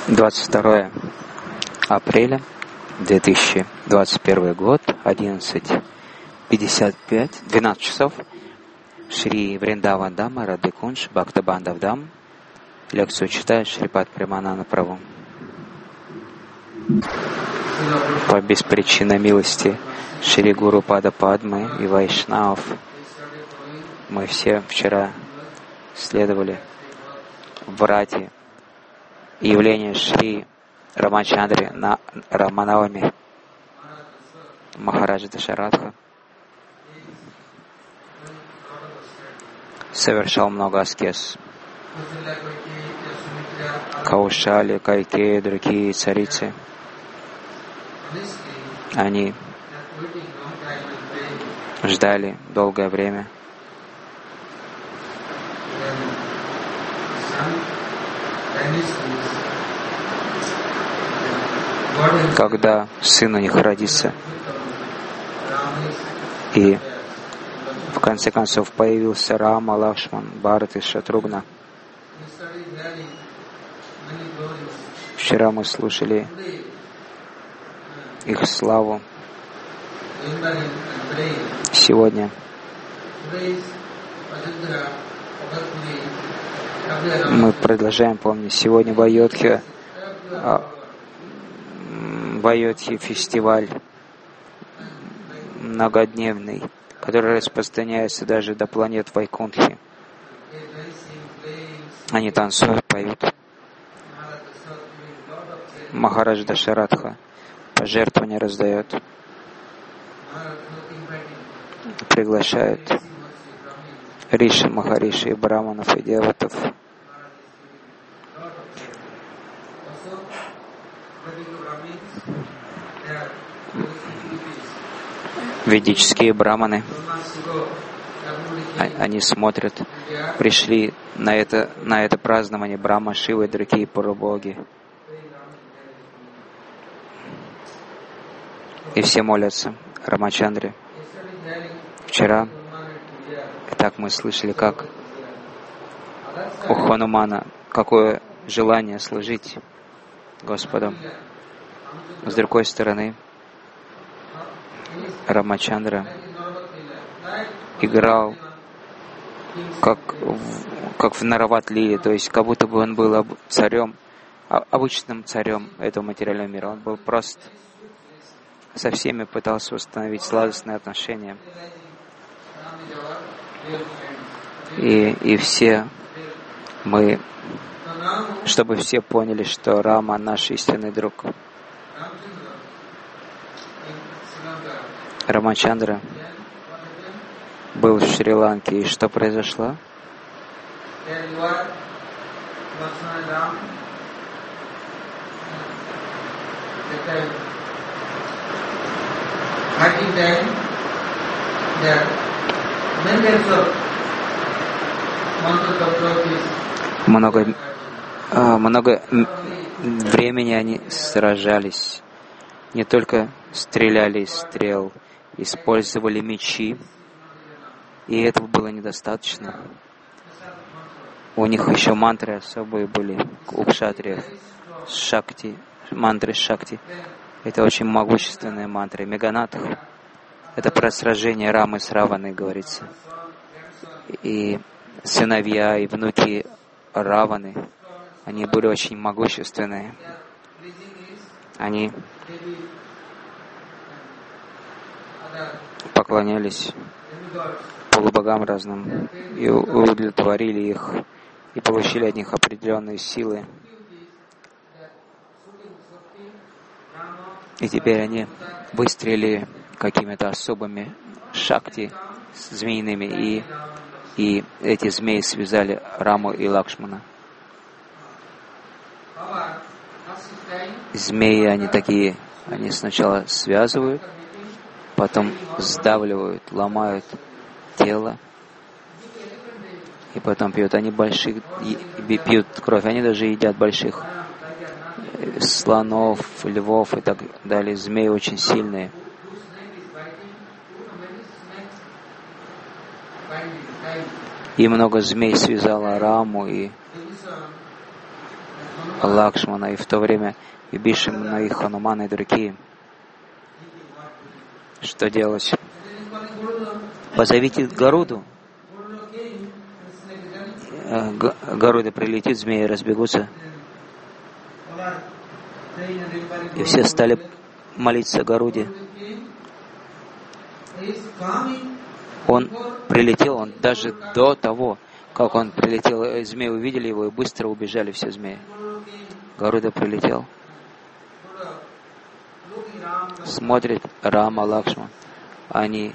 22 апреля 2021 год, 11:55, 12 часов. Шри Вриндаван Дама, Радhe Кунж, Бхактабандав Дам. Лекцию читает Шрипад Премананда Прабху. По беспричинной милости Шри Гуру Пада Падмы и Вайшнав мы все вчера следовали в рати явление Шри Рамачандры на Раманавами. Махараджа Дашаратха совершал много аскез. Каушали, Кайкеи и другие царицы, они ждали долгое время. Когда сын у них родится. И в конце концов появился Рама, Лакшман, Бхарат и Шатругна. Вчера мы слушали их славу. Сегодня мы продолжаем помнить. Сегодня в Айодхе фестиваль многодневный, который распространяется даже до планет Вайкунтхи. Они танцуют, поют. Махараджа Дашаратха пожертвования раздает, приглашает риши, махариши, браманов и деватов. Ведические браманы, они смотрят, пришли на это празднование Брахма, Шива и другие полубоги. И все молятся Рамачандре. Вчера, так мы слышали, как у Ханумана, какое желание служить Господу. С другой стороны, Рамачандра играл как в Нарават-лиле, то есть как будто бы он был царем, обычным царем этого материального мира. Он был прост, со всеми пытался установить сладостные отношения. И все мы, чтобы все поняли, что Рама наш истинный друг. Рамачандра был в Шри-Ланке, и что произошло? Много времени они сражались, не только стреляли из стрел, использовали мечи, и этого было недостаточно. У них еще мантры особые были, у кшатриев, шакти, мантры шакти. Это очень могущественные мантры. Меганатх — это про сражение Рамы с Раваной, говорится. И сыновья и внуки Раваны, они были очень могущественные. Они поклонялись полубогам разным и удовлетворили их, и получили от них определенные силы. И теперь они выстрелили какими-то особыми шакти змеиными, и эти змеи связали Раму и Лакшмана. Змеи, они сначала связывают, потом сдавливают, ломают тело, и потом пьют. Они пьют кровь, они даже едят больших слонов, львов и так далее. Змеи очень сильные. И много змей связало Раму, и Лакшмана, и в то время Вибишина и Хануман и другие. Что делать? Позовите Гаруду. Гаруда прилетит, змеи разбегутся. И все стали молиться Гаруде. Он прилетел, он даже до того, как он прилетел, змеи увидели его и быстро убежали все змеи. Гаруда прилетел. Смотрит Рама, Лакшман. Они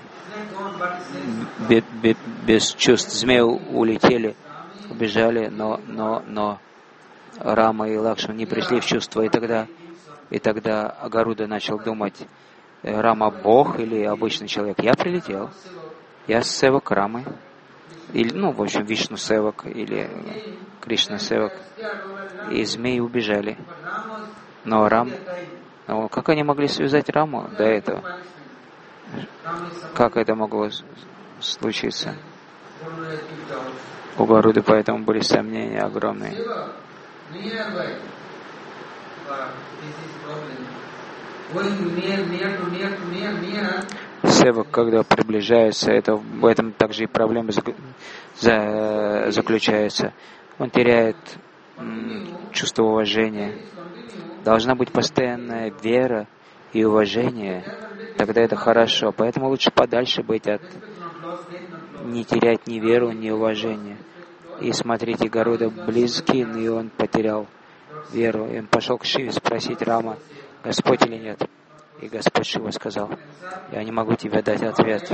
без чувств. Змеи улетели, убежали, но Рама и Лакшман не пришли в чувство. И тогда Гаруда начал думать, Рама Бог или обычный человек. Я прилетел. Я севак Рамы. Или, в общем, Вишну севак или Кришна севак. И змеи убежали. Но как они могли связать Раму до этого? Как это могло случиться? У Гаруды поэтому были сомнения огромные. Севак, когда приближается, в этом также и проблема заключается. Он теряет чувство уважения. Должна быть постоянная вера и уважение. Тогда это хорошо. Поэтому лучше подальше быть не терять ни веру, ни уважение. И смотрите, Гаруда близкий, и он потерял веру. И он пошел к Шиве спросить Рама, Господь или нет. И Господь Шива сказал, я не могу тебе дать ответ.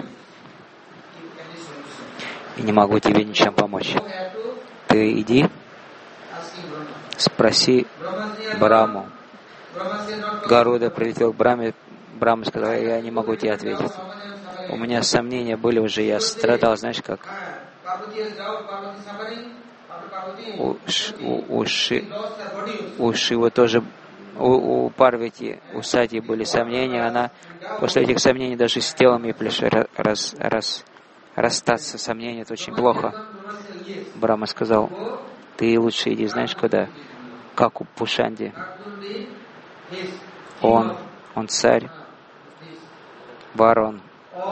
И не могу тебе ничем помочь. Ты иди, спроси Браму. Гаруда прилетел к Браме. Брама сказал, я не могу тебе ответить. У меня сомнения были уже, я страдал, знаешь как? У Шивы тоже, у Парвати, у Сати были сомнения, она после этих сомнений даже с телом ей пришлось расстаться. Сомнения — это очень плохо. Брахма сказал, ты лучше иди, знаешь куда? Как у Пушанди. Он царь, Варон.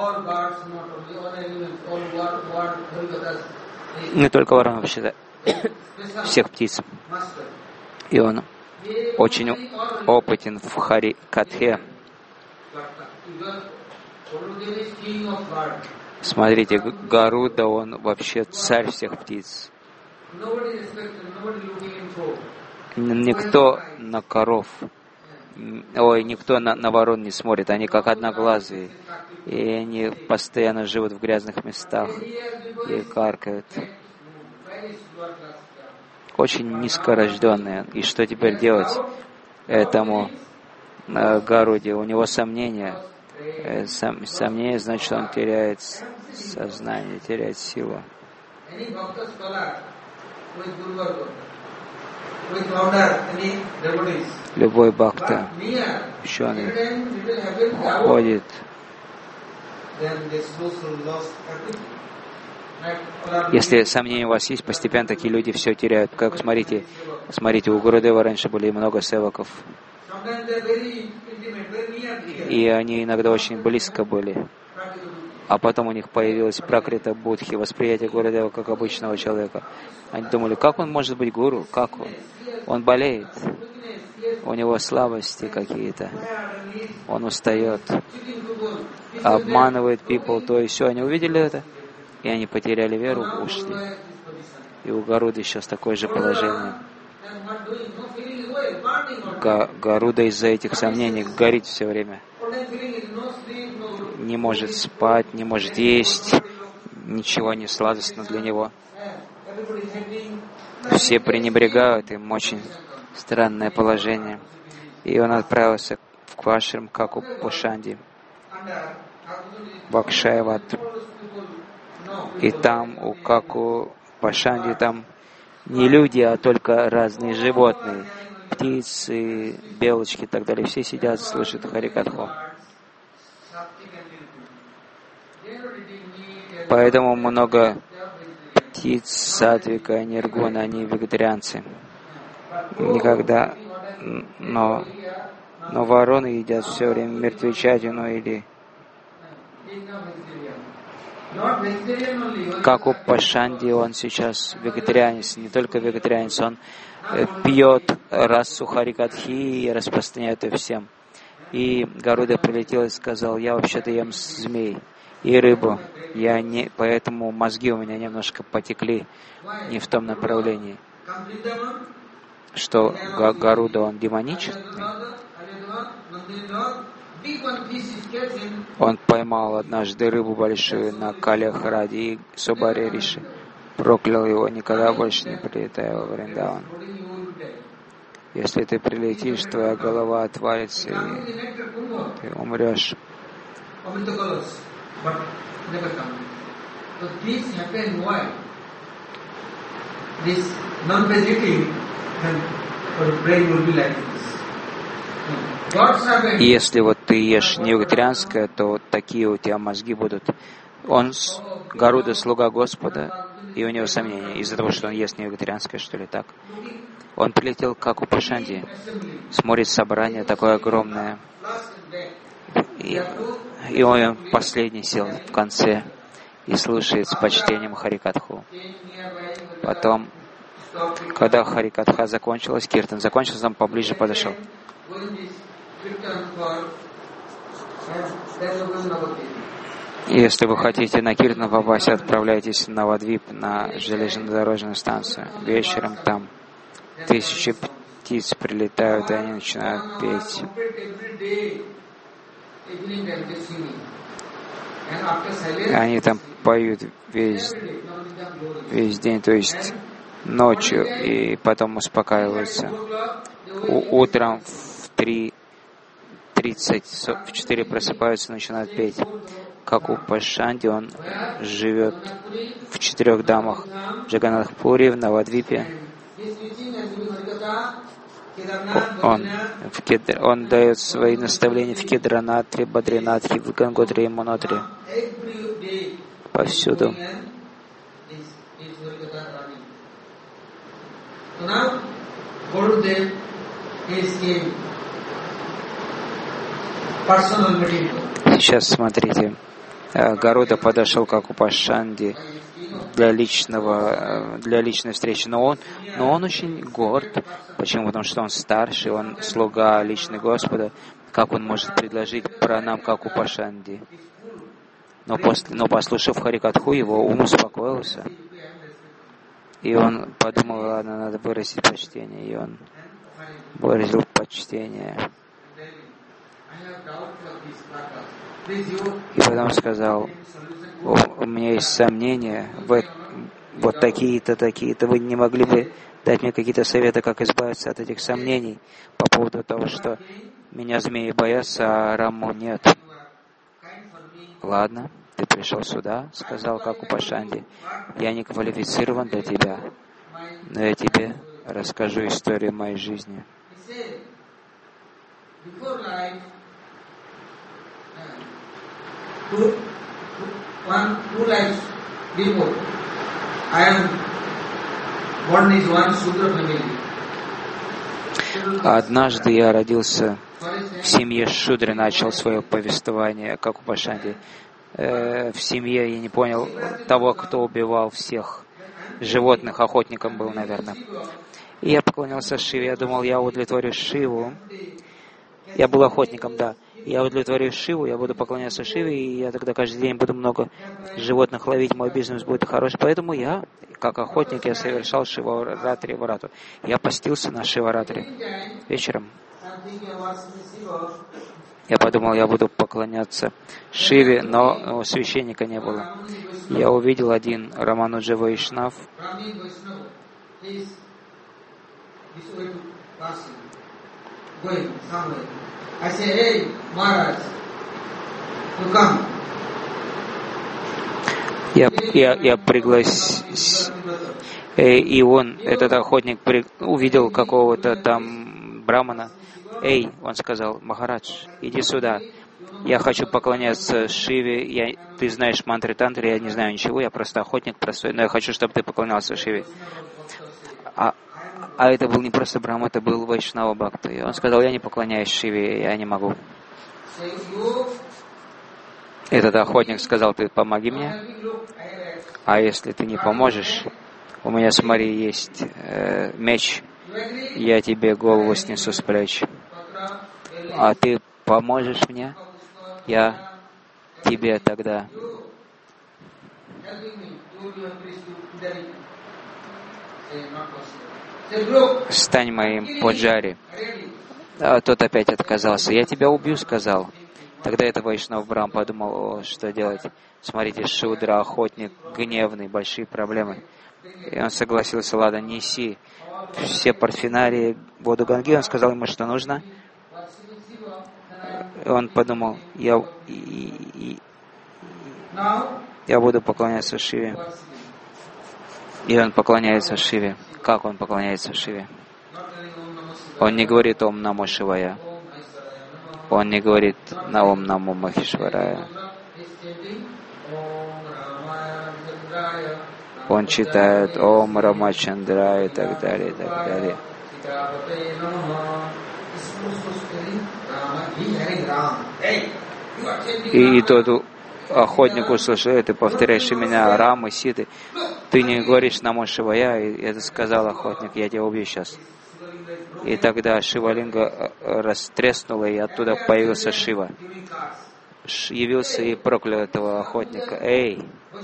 Не только Варон, вообще-то, всех птиц. И он очень опытен в Хари-катхе. Смотрите, Гаруда, он вообще царь всех птиц. Никто на коров, никто на ворон не смотрит, они как одноглазые. И они постоянно живут в грязных местах и каркают. Очень низкорожденные. И что теперь делать этому Гаруде? У него сомнения. Сомнение значит, что он теряет сознание, теряет силу. Любой бхакта, ученый, ходит. Если сомнения у вас есть, постепенно такие люди все теряют. Как смотрите, у Гурудева раньше были много севаков. И они иногда очень близко были. А потом у них появилась пракрита будхи, восприятие Гурудева как обычного человека. Они думали, как он может быть гуру? Как он? Он болеет. У него слабости какие-то. Он устает. Обманывает people, то и все. Они увидели это, и они потеряли веру, ушли. И у Гаруды сейчас такое же положение. Гаруда из-за этих сомнений горит все время. Не может спать, не может есть, ничего не сладостно для него. Все пренебрегают им, очень странное положение. И он отправился в Квашрам, как у Пушанди, в Акшайват. И там, как у Пушанди, там не люди, а только разные животные, птицы, белочки и так далее. Все сидят, слушают Харикатху. Поэтому много птиц, сатвика, ниргуна, они вегетарианцы. никогда, но вороны едят все время мертвечатину или как у Пашанди, он сейчас вегетарианец, не только вегетарианец, он пьет расу Харикатхи и распространяет ее всем. И Гаруда прилетел и сказал: я вообще-то ем змей и рыбу, поэтому мозги у меня немножко потекли не в том направлении. Что Гаруда, он демоничный. Он поймал однажды рыбу большую на Калях-Раде, и Субари Риши проклял его: никогда больше не прилетай во Вриндаван. Если ты прилетишь, твоя голова отвалится, и ты умрешь. Если вот ты ешь не вегетарианское, то вот такие у тебя мозги будут. Гаруда слуга Господа, и у него сомнения из-за того, что он ест не вегетарианское, что ли, так. Он прилетел как у Пашанди, смотрит собрание такое огромное, и он последний сел в конце и слушает с почтением Харикатху. Потом, когда Харикатха закончилась, Киртан закончился, он поближе подошел. Если вы хотите на Киртан попасть, отправляйтесь в Навадвип на железнодорожную станцию. Вечером там 1000 птиц прилетают, и они начинают петь. Они там поют весь день, то есть ночью, и потом успокаиваются. Утром в 3:30, в 4 просыпаются и начинают петь. Как у Пашанди, он живет в 4 дамах: в Джаганнатхпури, в Навадвипе. Он дает свои наставления в Кедранатре, Бадринатхе, в Ганготре и Манотре. Повсюду. Сейчас смотрите. Гаруда подошел как у Пашанди для личной встречи, но он очень горд. Почему? Потому что он старший, он слуга личный Господа. Как он может предложить пранам, как у Пашанди? Но послушав Харикатху, его ум успокоился. И он подумал: ладно, надо выразить почтение. И он выразил почтение. И потом сказал: у меня есть сомнения, вот такие-то, вы не могли бы дать мне какие-то советы, как избавиться от этих сомнений по поводу того, что меня змеи боятся, а Раму нет. Ладно, ты пришел сюда, сказал как у Пашанди. Я не квалифицирован для тебя, но я тебе расскажу историю моей жизни. Однажды я родился в семье Шудры, начал свое повествование, как у Пашанди. В семье я не понял того, кто убивал всех животных, охотником был, наверное. И я поклонялся Шиве, я думал, я удовлетворю Шиву. Я был охотником, да. Я удовлетворю Шиву, я буду поклоняться Шиве, и я тогда каждый день буду много животных ловить, мой бизнес будет хороший. Поэтому я, как охотник, я совершал Шиваратри Варату. Я постился на Шиваратри вечером. Я подумал, я буду поклоняться Шиве, но священника не было. Я увидел один Рамануджа Вайшнав. Я пригласил, и он, этот охотник, увидел какого-то там брамана. Эй, он сказал: Махарадж, иди сюда. Я хочу поклоняться Шиве. Ты знаешь мантры тантры, я не знаю ничего, я просто охотник простой, но я хочу, чтобы ты поклонялся Шиве. А это был не просто Брахма, это был Вайшнава Бхакта. И он сказал, я не поклоняюсь Шиве, я не могу. Этот охотник сказал, ты помоги мне, а если ты не поможешь, у меня, смотри, есть меч, я тебе голову снесу с плеч. А ты поможешь мне, я тебе тогда стань моим поджари. А тот опять отказался. Я тебя убью, сказал. Тогда это Вайшнав Брахма подумал, что делать. Смотрите, Шудра, охотник, гневный, большие проблемы. И он согласился, ладно, неси все парфенарии, воду Ганги. Он сказал ему, что нужно. И он подумал, я буду поклоняться Шиве. И он поклоняется Шиве. Как он поклоняется Шиве? Он не говорит Ом Намо Шивая. Он не говорит на Ом Намо Махешварая. Он читает Ом Рамачандра и так далее, и так далее. И тот охотник услышал, ты повторяешь имена Рамы, Ситы. Ты не говоришь Намо Шивая, и это сказал охотник, я тебя убью сейчас. И тогда Шивалинга растреснула, и оттуда появился Шива. Явился и проклял этого охотника. Эй,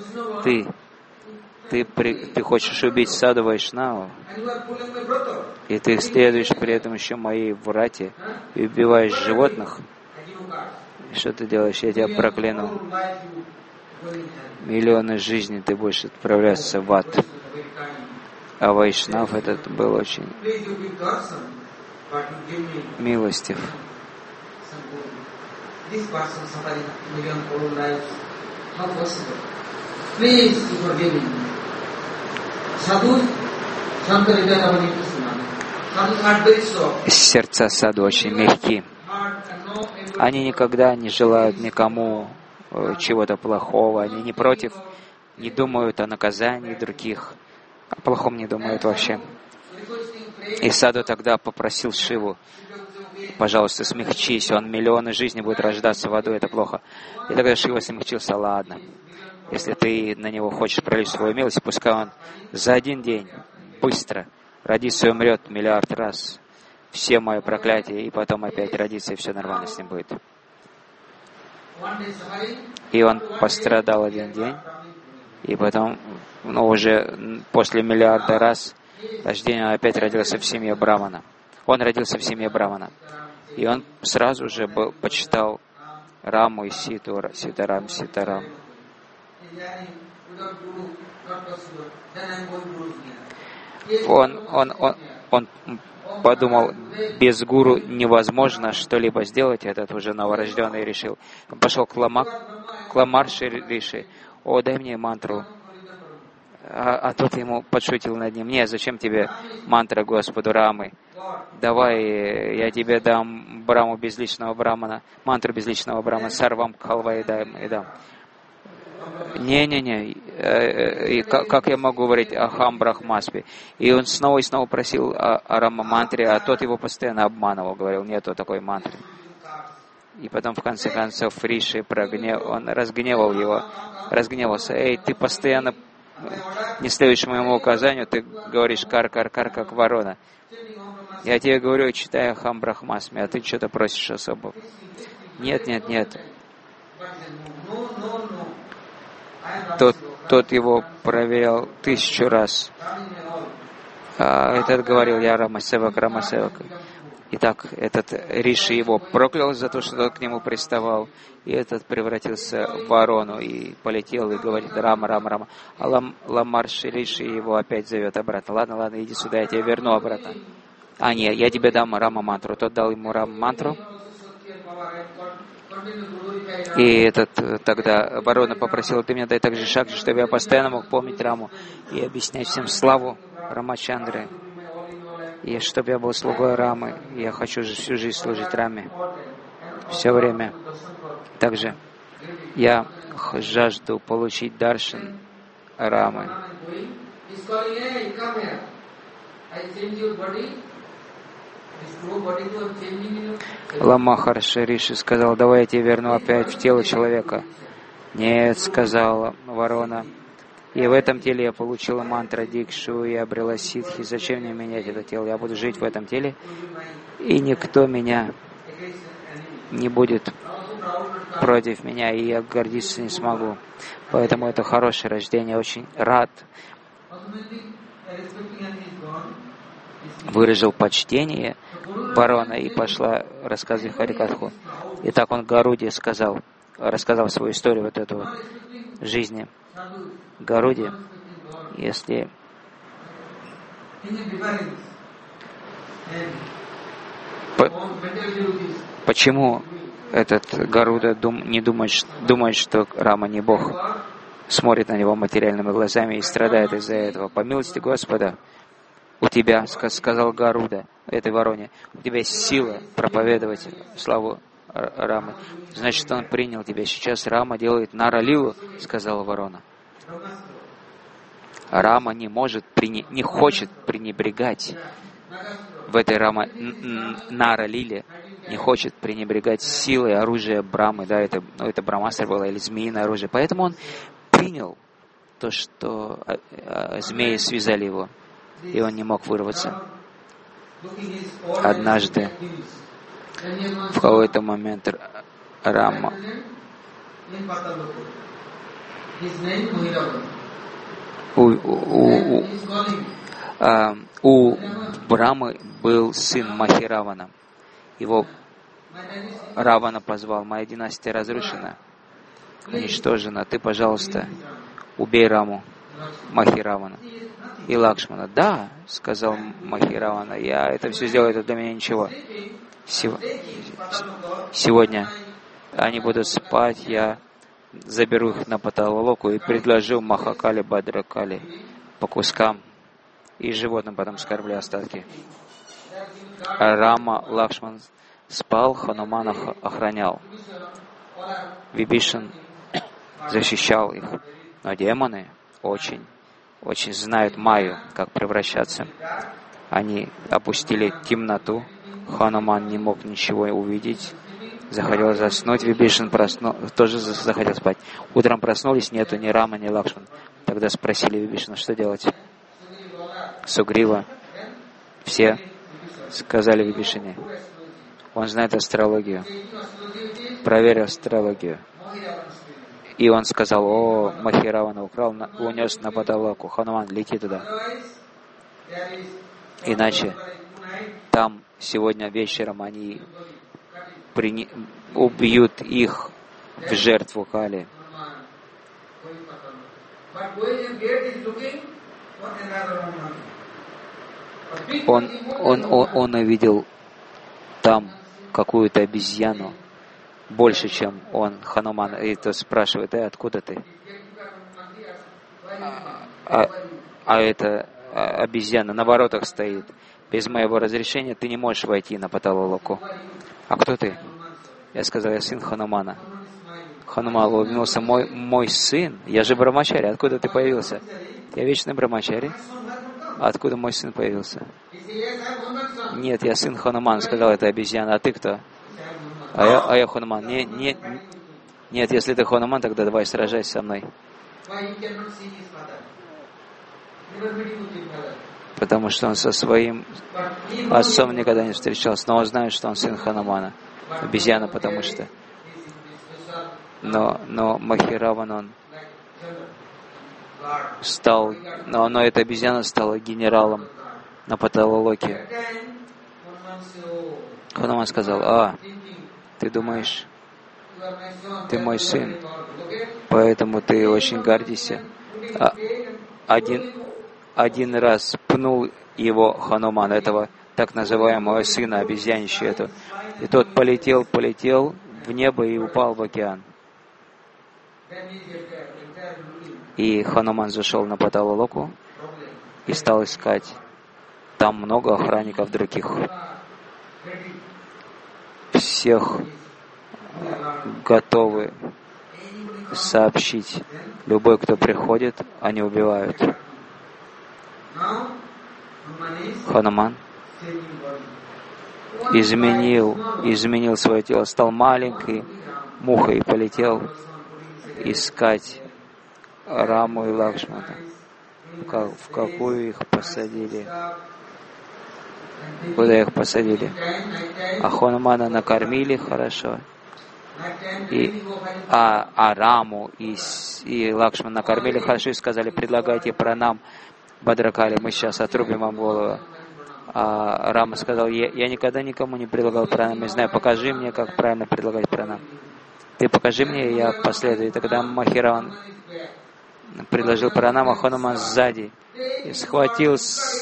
ты хочешь убить Саду Вайшнаву, и ты следуешь при этом еще моей врате и убиваешь животных. Что ты делаешь? Я тебя прокляну. Миллионы жизней ты будешь отправляться в ад. А Вайшнав этот был очень милостив. Сердца саду очень мягкие. Они никогда не желают никому чего-то плохого, они не против, не думают о наказании других, о плохом не думают вообще. И Саду тогда попросил Шиву, пожалуйста, смягчись, он миллионы жизней будет рождаться в аду, это плохо. И тогда Шива смягчился, ладно, если ты на него хочешь пролить свою милость, пускай он за один день быстро родится и умрет миллиард раз. Все мои проклятия, и потом опять родится, и все нормально с ним будет. И он пострадал один день, и потом, уже после миллиарда раз рождения, он опять родился в семье Брамана. Он родился в семье Брамана. И он сразу же почитал Раму и Ситу, Ситарам. Он подумал, без гуру невозможно что-либо сделать, этот уже новорожденный решил. Он пошел к Ламарши Риши, дай мне мантру. А тот ему подшутил над ним, зачем тебе мантра Господу Рамы? Давай, я тебе дам Браму безличного Брамана, мантру безличного Брамана, сарвам кхалва и дам. Не, как я могу говорить Ахам Брахмаспи? И он снова и снова просил о Рама-мантре, а тот его постоянно обманывал, говорил, нету такой мантры. И потом, в конце концов, Риши он разгневался. Эй, ты постоянно не следуешь моему указанию, ты говоришь кар-кар-кар, как ворона. Я тебе говорю, читай Ахам Брахмаспи, а ты что-то просишь особо. Нет. Тот его проверял 1000 раз. Этот говорил, я Рамасевак. Итак, этот Риши его проклял за то, что тот к нему приставал. И этот превратился в ворону и полетел и говорит, Рама. А Ламарши Риши его опять зовет обратно. Ладно, иди сюда, я тебе верну обратно. Нет, я тебе дам Рама-мантру. Тот дал ему Рама-мантру. И тогда ворона попросила, ты мне дай также шакти, чтобы я постоянно мог помнить Раму и объяснять всем славу Рамачандры. И чтобы я был слугой Рамы, я хочу всю жизнь служить Раме. Все время. Также я жажду получить даршан Рамы. Лама Махарши Риши сказал: давай я тебе верну опять в тело человека. Нет, сказала ворона. И в этом теле я получила мантра Дикшу и обрела ситхи. Зачем мне менять это тело? Я буду жить в этом теле, и никто меня не будет против меня, и я гордиться не смогу. Поэтому это хорошее рождение. Очень рад. Выразил почтение ворона и пошла рассказывать Харикатху. И так он Гаруде рассказал свою историю вот эту жизни. Гаруде, если почему этот Гаруда не думает, что Рама не Бог, смотрит на него материальными глазами и страдает из-за этого? По милости Господа, у тебя, сказал Гаруда этой вороне, у тебя есть сила проповедовать славу Рамы. Значит, он принял тебя. Сейчас Рама делает Нара-лилу, сказала ворона. Рама не хочет пренебрегать в этой Нара-лиле, не хочет пренебрегать силой оружия Брамы, да, это Брамастра было, или змеиное оружие. Поэтому он принял то, что змеи связали его, и он не мог вырваться. Однажды, в какой-то момент, Рама у Брамы был сын Махиравана. Его Равана позвал: моя династия разрушена, уничтожена. Ты, пожалуйста, убей Раму, Махиравана и Лакшмана. Да, сказал Махиравана, я это все сделаю, это для меня ничего. Сегодня они будут спать, я заберу их на Паталалоку и предложу Махакали, Бадракали по кускам, и животным потом скормлю остатки. Рама, Лакшман спал, Хануман охранял. Вибишан защищал их. Но демоны очень знают Майю, как превращаться. Они опустили темноту. Хануман не мог ничего увидеть. Захотел заснуть. Вибишан тоже захотел спать. Утром проснулись, нету ни Рама, ни Лакшман. Тогда спросили Вибишана, что делать. Сугрива. Все сказали Вибишане. Он знает астрологию. Проверь астрологию. И он сказал: о, Махиравана украл, унес на Паталоку. Хануман, лети туда. Иначе там сегодня вечером они убьют их в жертву Кали. Он увидел там какую-то обезьяну, больше, чем он, Хануман. И тот спрашивает: откуда ты? Эта обезьяна на воротах стоит. Без моего разрешения ты не можешь войти на Паталалоку. А кто ты? Я сказал: я сын Ханумана. Хануман улыбнулся: мой сын? Я же Брамачари. Откуда ты появился? Я вечный Брамачари. А откуда мой сын появился? Нет, я сын Хануман, сказала эта обезьяна. А ты кто? А я Хануман. Нет, если ты Хануман, тогда давай сражайся со мной. Потому что он со своим отцом никогда не встречался. Но он знает, что он сын Ханумана. Обезьяна, потому что. Но Махираван, он стал, но эта обезьяна стала генералом на Паталалоке. Хануман сказал: ты думаешь, ты мой сын, поэтому ты очень гордишься. Один раз пнул его Хануман, этого так называемого сына, обезьянища эту, и тот полетел в небо и упал в океан. И Хануман зашел на Паталалоку и стал искать. Там много охранников других. Всех готовы сообщить. Любой, кто приходит, они убивают. Хануман изменил свое тело, стал маленькой мухой и полетел искать Раму и Лакшмана. В какую их посадили? Куда их посадили? А Ханумана накормили хорошо. А Раму и Лакшмана накормили хорошо и сказали: предлагайте пранам Бадракали, мы сейчас отрубим вам голову. А Рама сказал: я никогда никому не предлагал пранам, не знаю, покажи мне, как правильно предлагать пранам. Ты покажи мне, и я последую. И тогда Махираван предложил пранам, а Хануман сзади и схватил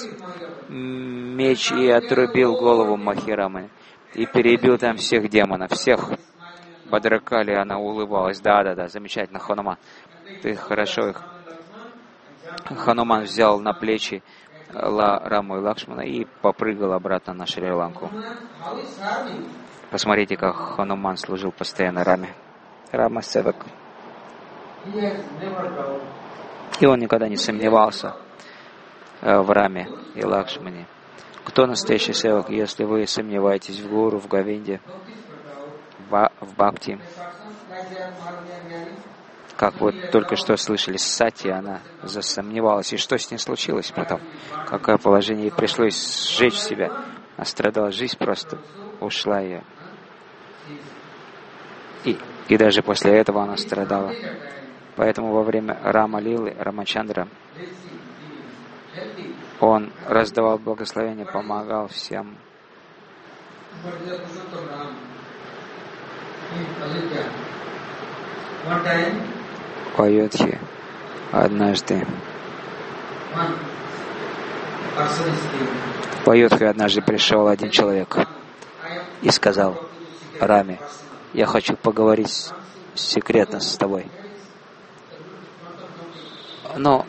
меч и отрубил голову Махирамы. И перебил там всех демонов, всех. Бадракали, она улыбалась. Да, замечательно, Хануман. Ты хорошо их. Хануман взял на плечи Раму и Лакшмана и попрыгал обратно на Шри-Ланку. Посмотрите, как Хануман служил постоянно Раме. Рама Севак. И он никогда не сомневался в Раме и Лакшмане. Кто настоящий севак, если вы сомневаетесь в Гуру, в Говинде, в Бхакти? Как вы только что слышали, Сати, она засомневалась. И что с ней случилось потом? Какое положение? Ей пришлось сжечь себя. Она страдала, жизнь просто ушла ее. И даже после этого она страдала. Поэтому во время Рама-лилы, Рамачандра, он раздавал благословения, помогал всем. В Айодхе однажды пришел один человек и сказал Раме: я хочу поговорить секретно с тобой. Но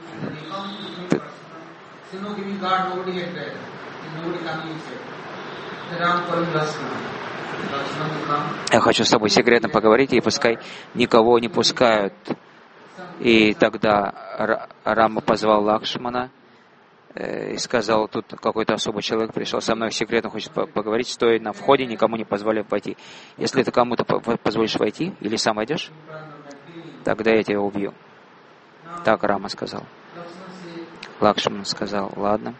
я хочу с тобой секретно поговорить, и пускай никого не пускают. И тогда Рама позвал Лакшмана и сказал: тут какой-то особый человек пришел, со мной секретно хочет поговорить, стоя на входе, никому не позволяют войти. Если ты кому-то позволишь войти, или сам войдешь, тогда я тебя убью. Так Рама сказал. Лакшман сказал: ладно.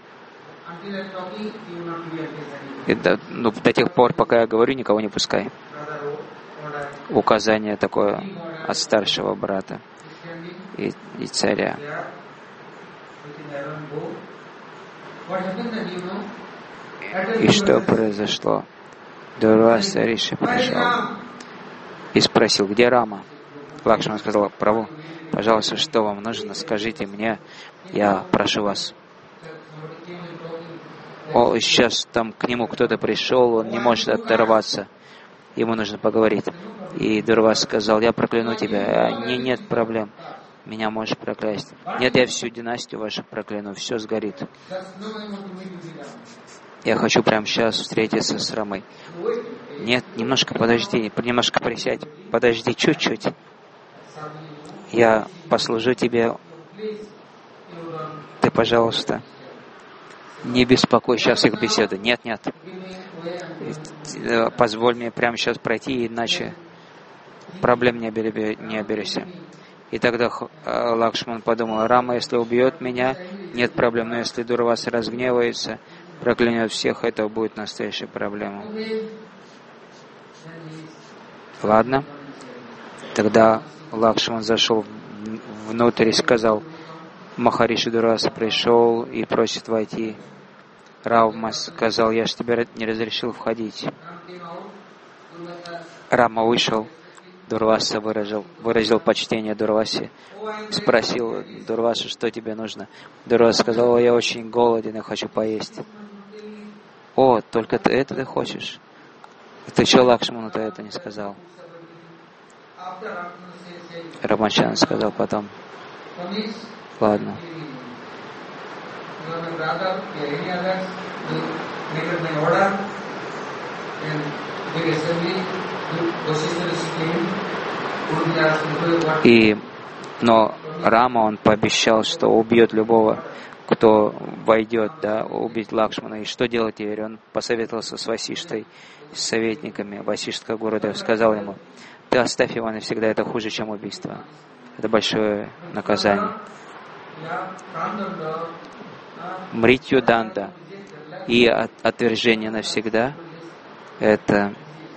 И до тех пор, пока я говорю, никого не пускай. Указание такое от старшего брата и царя. И что произошло? Дурваса Риши пришел и спросил: где Рама? Лакшман сказал: Прабху, пожалуйста, что вам нужно, скажите мне, я прошу вас. Сейчас там к нему кто-то пришел, он не может оторваться, ему нужно поговорить. И Дурвас сказал: я прокляну тебя. Нет проблем, меня можешь проклясть. Нет, я всю династию вашу прокляну, все сгорит. Я хочу прямо сейчас встретиться с Рамой. Нет, немножко подожди, немножко присядь, подожди чуть-чуть. Я послужу тебе. Ты, пожалуйста, не беспокой сейчас их беседы. Нет. Позволь мне прямо сейчас пройти, иначе проблем не оберешься. И тогда Лакшман подумал: Рама, если убьет меня, нет проблем. Но если Дурваса разгневается, проклянет всех, это будет настоящая проблема. Ладно. Тогда Лакшман зашел внутрь и сказал: Махариши Дурваса пришел и просит войти. Рама сказал: я же тебе не разрешил входить. Рама вышел. Дурваса выразил почтение Дурвасе. Спросил Дурваса: что тебе нужно? Дурваса сказал: я очень голоден, я хочу поесть. Только ты хочешь? Ты что Лакшману-то это не сказал? Рамачандра сказал потом: ладно. Но Рама, он пообещал, что убьет любого, кто войдет, да, убить Лакшмана. И что делать теперь? Он посоветовался с Васиштой, с советниками. Васиштха Гурудев сказал ему: ты оставь его навсегда, это хуже, чем убийство. Это большое наказание. Мритью данда и отвержение навсегда — это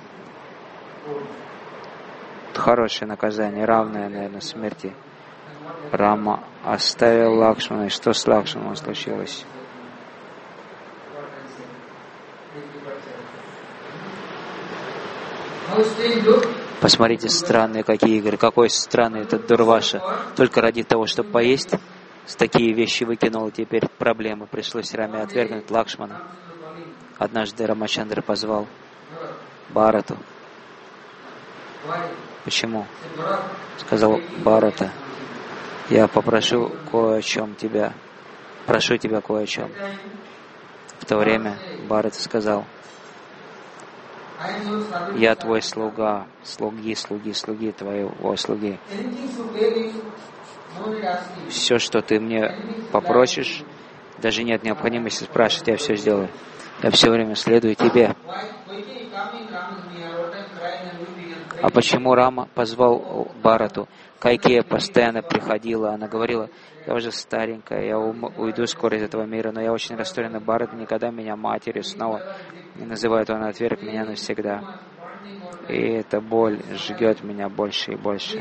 хорошее наказание, равное, наверное, смерти. Рама оставил Лакшмана, и что с Лакшманом случилось? Посмотрите, странные какие игры, какой странный этот Дурваша. Только ради того, чтобы поесть, с такие вещи выкинул, и теперь проблемы. Пришлось Раме отвергнуть Лакшмана. Однажды Рамачандра позвал Бхарату. Почему? Сказал: Бхарата, я попрошу кое о чем тебя. Прошу тебя кое о чем. В то время Бхарата сказал: я твой слуга, слуги твоего слуги. Все, что ты мне попросишь, даже нет необходимости спрашивать, я все сделаю. Я все время следую тебе. А почему Рама позвал Бхарату? Кайкея постоянно приходила, она говорила: я уже старенькая, я уйду скоро из этого мира, но я очень расстроена. Бхарата никогда меня матерью снова не называет, он отверг меня навсегда. И эта боль жгет меня больше и больше.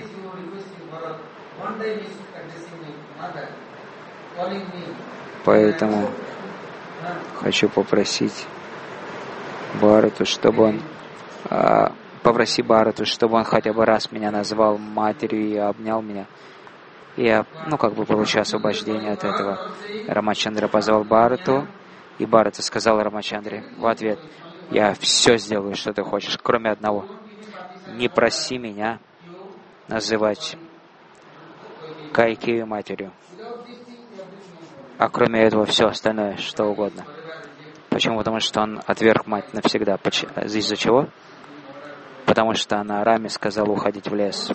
Поэтому хочу попросить Бхарату, чтобы он попроси Бхарату, чтобы он хотя бы раз меня назвал матерью и обнял меня. И я, получу освобождение от этого. Рамачандра позвал Бхарату, и Бхарата сказал Рамачандре в ответ: я все сделаю, что ты хочешь, кроме одного. Не проси меня называть Кайкею матерью. А кроме этого все остальное, что угодно. Почему? Потому что он отверг мать навсегда. Из-за чего? Потому что она Раме сказала уходить в лес.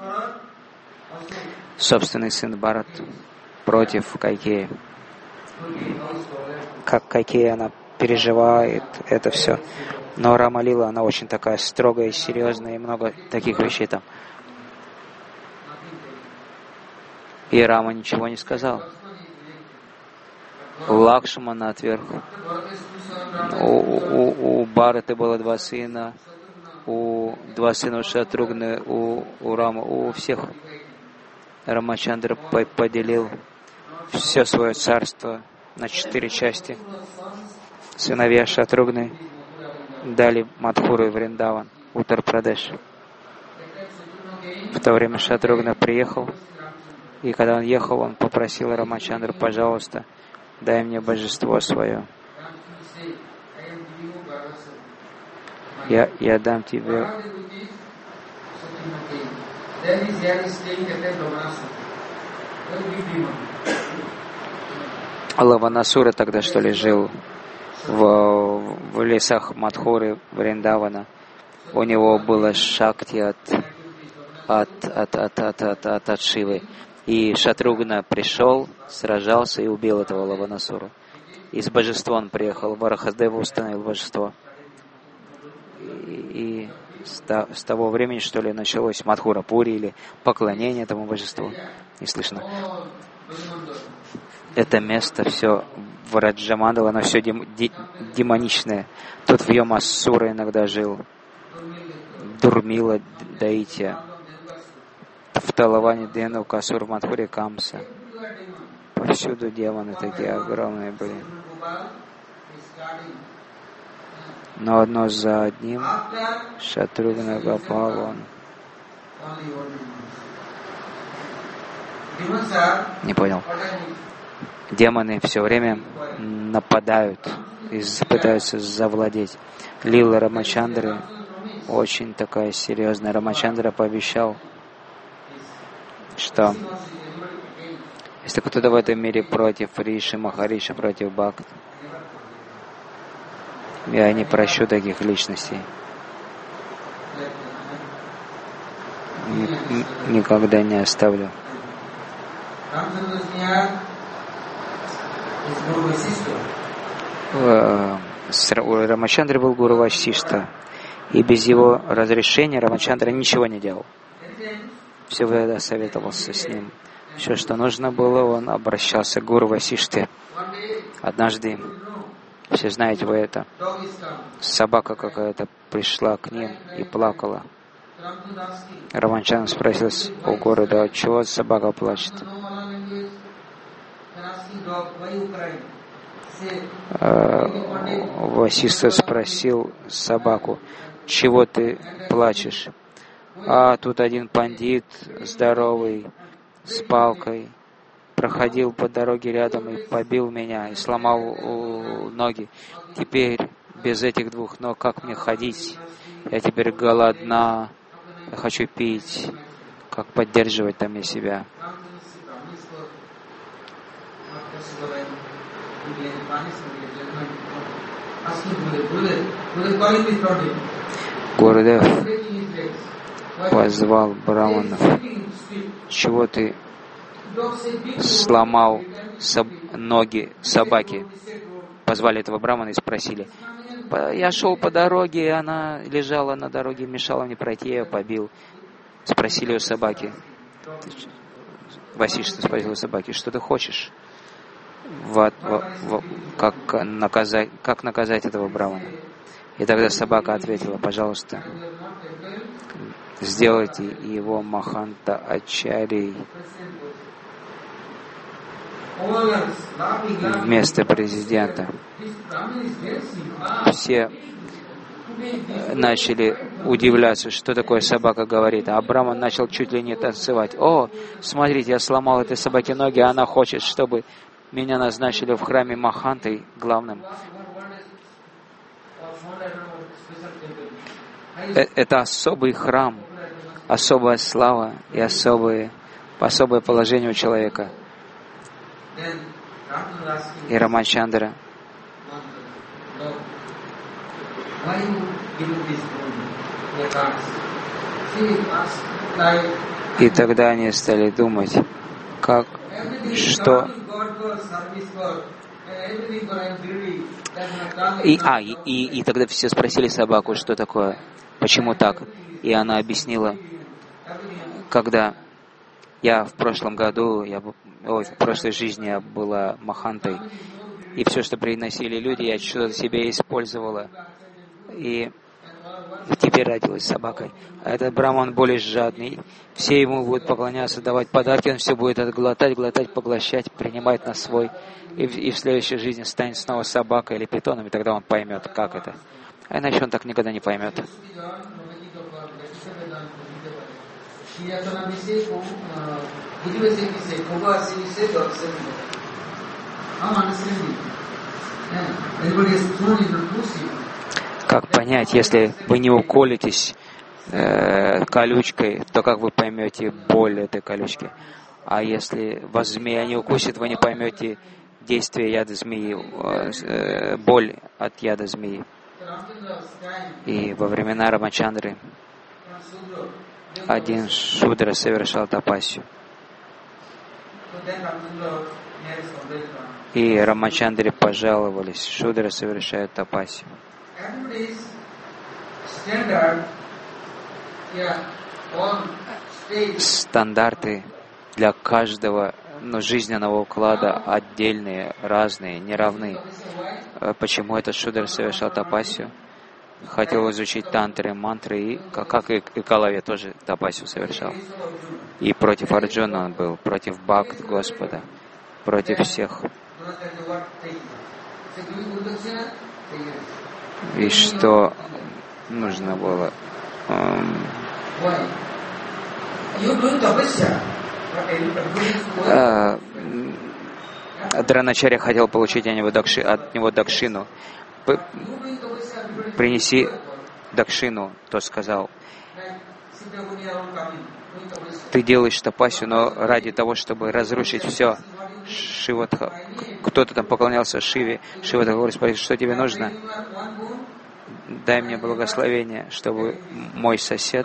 Собственный сын Бхарат против Кайкеи. Как Кайкея, она переживает это все. Но Рама Лила, она очень такая строгая и серьезная, и много таких вещей там. И Рама ничего не сказал. Лакшмана отверг. У Бхараты было два сына, два сына у Шатругны, у Рамы, у всех. Рамачандра поделил все свое царство на 4 части. Сыновья Шатругны дали Мадхуру и Вриндаван, Уттар-Прадеш. В то время Шатругна приехал, и когда он ехал, он попросил Рамачандру: пожалуйста, дай мне божество свое. Я дам тебе. Лаванасура тогда, что ли, жил в лесах Мадхуры, Вриндавана. У него было шакти от Шивы. И Шатругна пришел, сражался и убил этого Лаванасура. И с божеством он приехал, Варахадева установил божество. И с того времени, что ли, началось Мадхура-пури или поклонение этому божеству. Не слышно. Это место все в Раджамандала, оно все демоничное. Тут в Йомасура иногда жил, Дурмила Даитья, в Талаване Дену, Касур, в Мадхуре Камса. Повсюду демоны такие огромные были. Но одно за одним Шатругна Гопал, не понял. Демоны все время нападают и пытаются завладеть. Лила Рамачандры очень такая серьезная. Рамачандра пообещал, что если кто-то в этом мире против Риши, Махариши, против Бхакт, я не прощу таких личностей. Никогда не оставлю. Рамачандра был гуру Васишта, и без его разрешения Рамачандра ничего не делал. Все время советовался с ним. Все, что нужно было, он обращался к гуру Васиште. Однажды, все знаете вы это, собака какая-то пришла к ним и плакала. Рамачандра спросил у города, чего собака плачет? Васиста спросил собаку, чего ты плачешь? А тут один пандит, здоровый, с палкой, проходил по дороге рядом и побил меня, и сломал ноги. Теперь без этих двух ног как мне ходить? Я теперь голодна, я хочу пить. Как поддерживать там я себя? Гурудев позвал браманов. Чего ты сломал ноги собаки? Позвали этого брамана и спросили. Я шел по дороге, и она лежала на дороге, мешала мне пройти, я ее побил. Спросили у собаки. Васишта спросил у собаки, что ты хочешь? Как наказать этого брамана? И тогда собака ответила, пожалуйста, сделайте его Маханта Ачарьей вместо президента. Все начали удивляться, что такое собака говорит. А Браман начал чуть ли не танцевать. О, смотрите, я сломал этой собаке ноги, а она хочет, чтобы меня назначили в храме Махантой главным. Это особый храм, особая слава и особое положение у человека. И Рамачандра и тогда они стали думать, и тогда все спросили собаку, что такое, почему так. И она объяснила, когда я в прошлом году, в прошлой жизни я была Махантой, и все, что приносили люди, я что-то себе использовала, и теперь родилась собакой. А этот браман более жадный, все ему будут поклоняться, давать подарки, он все будет глотать, поглощать, принимать на свой, и в следующей жизни станет снова собакой или питоном, и тогда он поймет, как это. А иначе он так никогда не поймет. Как понять, если вы не уколитесь колючкой, то как вы поймете боль этой колючки? А если вас змея не укусит, вы не поймете действие яда змеи, боль от яда змеи. И во времена Рамачандры один шудра совершал тапасию. И Рамачандре пожаловались, шудра совершает тапасию. Стандарты для каждого жизненного уклада отдельные, разные, не равны. Почему этот шудра совершал тапасию? Хотел изучить тантры, мантры, и как и Калавья тоже тапасию совершал. И против Арджуна он был, против Бхакт Господа, против всех. И что нужно было? Дроначарья хотел получить от него дакшину. Принеси дакшину, тот сказал. Ты делаешь тапасию, но ради того, чтобы разрушить все. Шиватха, кто-то там поклонялся Шиве. Шиватха говорит, спросит, что тебе нужно? Дай мне благословение, чтобы мой сосед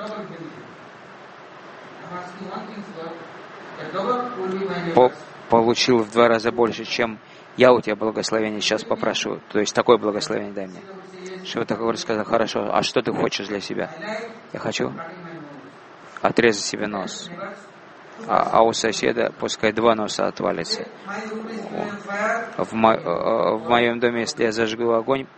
получил в 2 раза больше, чем я у тебя благословение сейчас попрошу, то есть такое благословение дай мне. Шива Такур сказал, хорошо, а что ты хочешь для себя? Я хочу отрезать себе нос, а у соседа пускай 2 носа отвалится. В моем доме, если я зажгу огонь,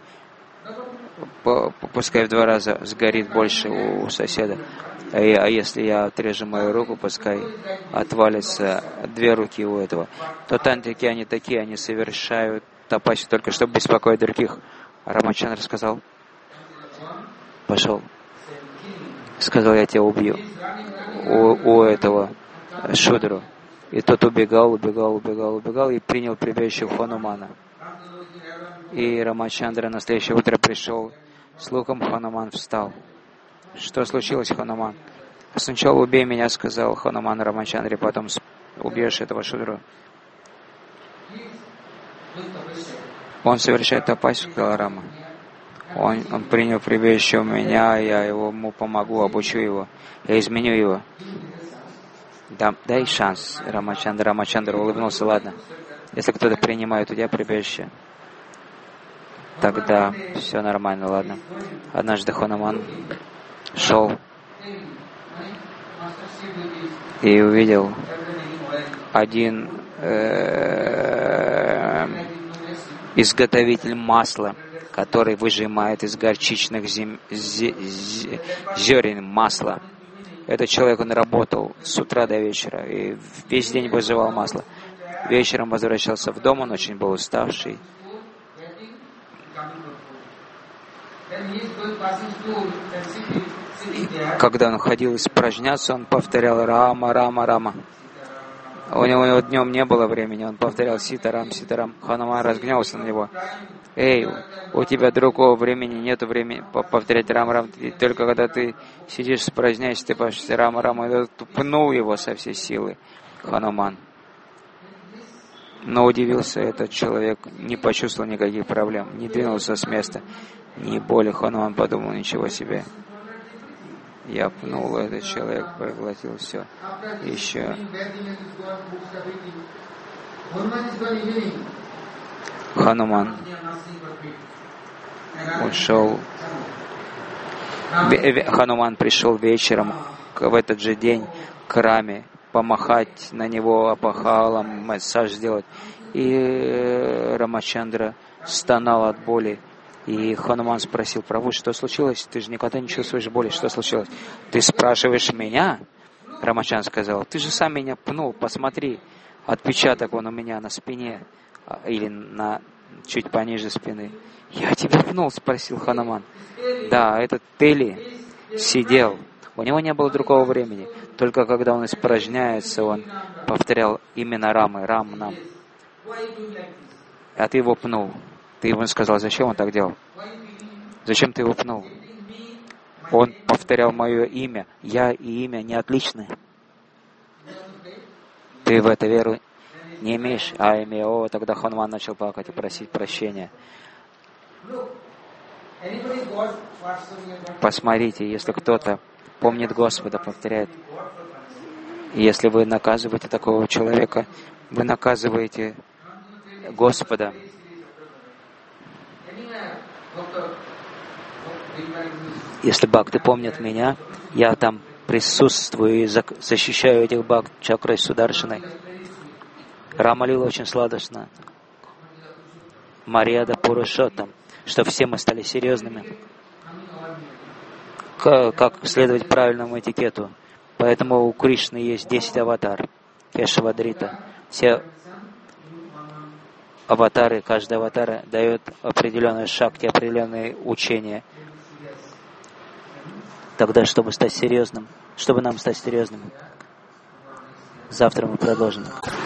пускай в 2 раза сгорит больше у соседа. А если я отрежу мою руку, пускай отвалится 2 руки у этого. То тантрики, они такие, они совершают тапаси только чтобы беспокоить других. Рамачандра сказал, пошел. Сказал, я тебя убью. У этого Шудру. И тот убегал и принял прибежище у Ханумана. И Рамачандра на следующее утро пришел с луком, Хануман встал. Что случилось, Хануман? Сначала убей меня, сказал Хануман Рамачандре, потом убьешь этого Шудру. Он совершает тапасию, сказал Рама. Он принял прибежище у меня, я ему помогу, обучу его, я изменю его. Дай шанс, Рамачандра. Рамачандра улыбнулся, ладно. Если кто-то принимает у тебя прибежище, тогда все нормально, ладно. Однажды Хануман шел и увидел один изготовитель масла, который выжимает из горчичных зерен масло. Этот человек, он работал с утра до вечера и весь день выживал масло. Вечером возвращался в дом, он очень был уставший. Когда он ходил испражняться, он повторял «Рама, Рама, Рама». У него днем не было времени, он повторял «Ситарам, Ситарам». Хануман разгневался на него. «Эй, у тебя другого времени, нету времени повторять Рам, Рам. Только когда ты сидишь, испражняешься, ты повторяешь Рама, Рама». И пнул его со всей силы Хануман. Но удивился этот человек, не почувствовал никаких проблем, не двинулся с места, ни боли. Хануман подумал, ничего себе. Я пнул, этот человек проглотил все. Еще. Хануман ушел. Хануман пришел вечером в этот же день к Раме, помахать на него апахалом, массаж сделать. И Рамачандра стонал от боли. И Хануман спросил: Прабху, что случилось? Ты же никогда не чувствуешь боли. Что случилось? Ты спрашиваешь меня? Рамачандра сказал: ты же сам меня пнул, посмотри. Отпечаток он у меня на спине. Или на чуть пониже спины. Я тебя пнул, спросил Хануман. Да, этот Тели сидел. У него не было другого времени. Только когда он испражняется, он повторял именно Рамы, Рам, Нам. А ты его пнул. Ты ему сказал, зачем он так делал? Зачем ты его пнул? Он повторял мое имя. Я и имя не отличны. Ты в это веру не имеешь? Тогда Хануман начал плакать и просить прощения. Посмотрите, если кто-то помнит Господа, повторяет. Если вы наказываете такого человека, вы наказываете Господа. Если бхакты помнят меня, я там присутствую и защищаю этих бхакт чакрой Сударшиной. Рамалила очень сладостно. Марьяда Пурушоттам, что все мы стали серьезными. Как следовать правильному этикету. Поэтому у Кришны есть 10 аватар. Кешавадрита. Все аватары, каждый аватар дает определенные шакти, определенные учения. Тогда, чтобы стать серьезным, чтобы нам стать серьезным, завтра мы продолжим.